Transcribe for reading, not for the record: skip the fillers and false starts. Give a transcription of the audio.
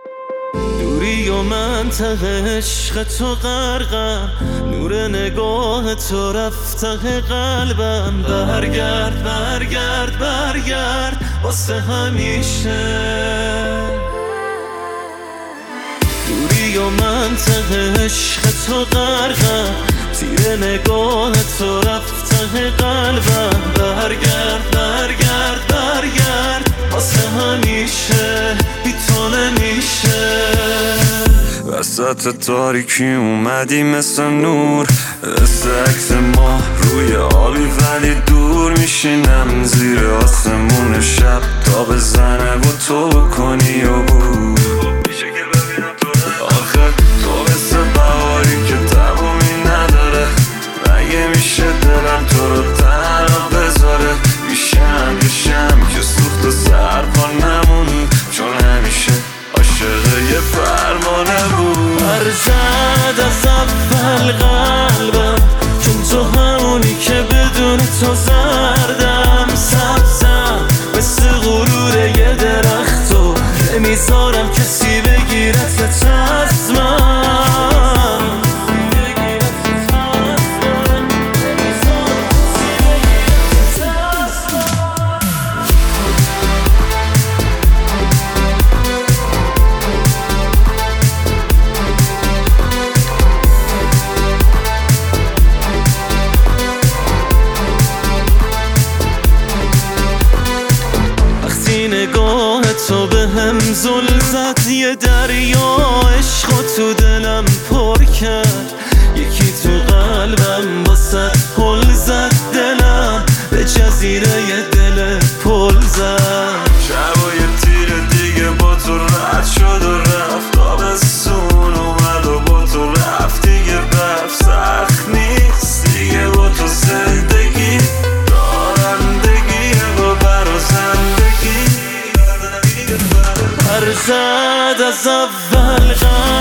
دوری و منطقه عشق تو غرقم، نور نگاه تو رفته قلبم. برگرد برگرد برگرد واسه همیشه. دوری و منطقه عشق تو غرقم، تیر نگاه تو رفته قلبم. برگرد برگرد برگرد واسه همیشه، بی تو نمیشه. وسط تاریکی اومدی مثل نور، مثل عکس ماه روی آبی ولی دور. میشینم زیر آسمون شب تا بزنه و تو بکنی عبور. آخه تو مثل بهاری که تمومی نداره، مگه میشه دلم تو رو تنها بذاره؟ میشم که سوخت و سرپا نمونی، چون همیشه عاشق یه فرمانه بود. برزد از اول قلبم، چون تو همونی که بدون تو زردم. سبزم مثل غرور یه درخت و نمیذارم کسی بگیرت چشمم. نگاه تو به هم زل زد، یه دریا عشق تو دلم پر کرد. یکی تو قلبم واسه پل زد، دلم به جزیره یه دل پل زد. شبای تیر دیگه با تو رد شد و رفت، آبستون اومد و با تو رفت دیگه. برف سخت نیست دیگه با تو زندگی، رانندگیه با برا زندگی. برزد از اول